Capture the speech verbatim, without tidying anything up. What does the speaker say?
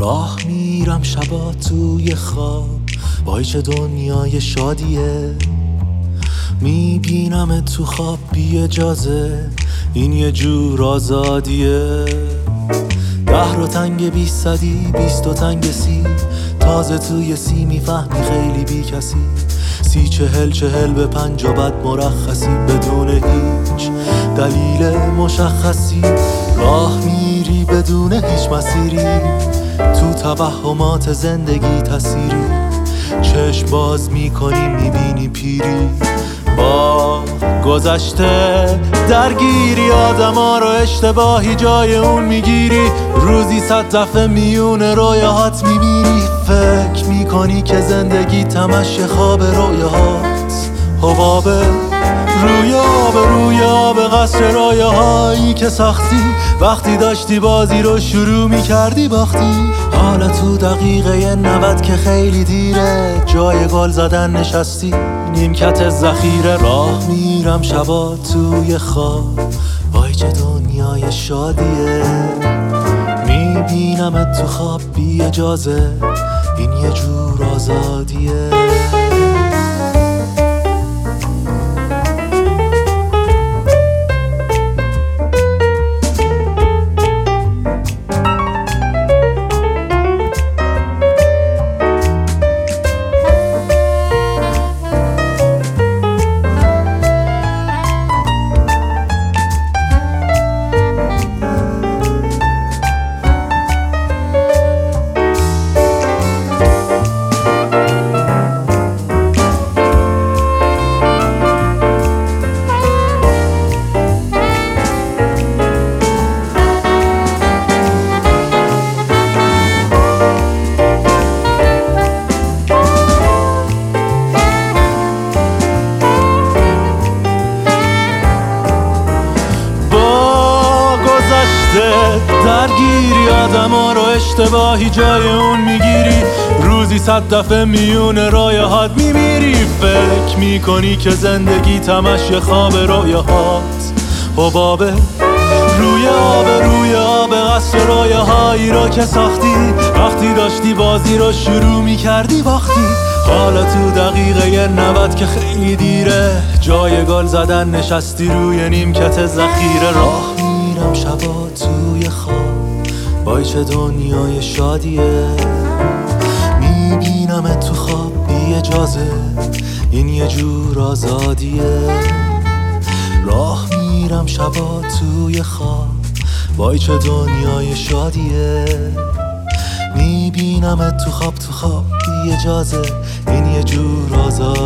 راه میرم شبا توی خواب، وای چه دنیای شادیه. میبینم تو خواب بی اجازه، این یه جور آزادیه. ده رو تنگ بیست صدی، بیست و تنگ سی، تازه توی سی میفهمی خیلی بی کسی. سی چهل چهل به پنج و بد مرخصی، بدون هیچ دلیل مشخصی. راه میری بدون هیچ مسیری، تو توهمات زندگی تصیری. چشم باز میکنی میبینی پیری، با گذشته درگیری. آدما رو اشتباهی جای اون میگیری، روزی صد دفعه میون رویاهات میمیری. فکر میکنی که زندگی تمش خواب رویاهات، حبابه روی آب روی آب قصر رویاهایی که ساختی. وقتی داشتی بازی رو شروع میکردی باختی. حالا تو دقیقه نود که خیلی دیره، جای گل زدن نشستی نیمکت ذخیره. راه میرم شبا توی خواب، وای چه دنیای شادیه. میبینم تو خواب بی اجازه، این یه جور آزادیه. درگیری آدما رو اشتباهی جای اون میگیری، روزی صد دفعه میون رویاهات میمیری. فکر میکنی که زندگی تمش خواب رویاهات، حبابه روی آب روی آب قصر رویاهایی رو که ساختی. وقتی داشتی بازی رو شروع میکردی باختی. حالا تو دقیقه نود که خیلی دیره، جای گل زدن نشستی روی نیمکت ذخیره. راه میرم شبا توی خواب، وای چه دنیای شادیه. میبینم تو خواب بی اجازه، این یه جور آزادیه. راه میرم شبا توی خواب، وای چه دنیای شادیه. میبینم تو خواب تو خواب بی اجازه، این یه جور آزادیه.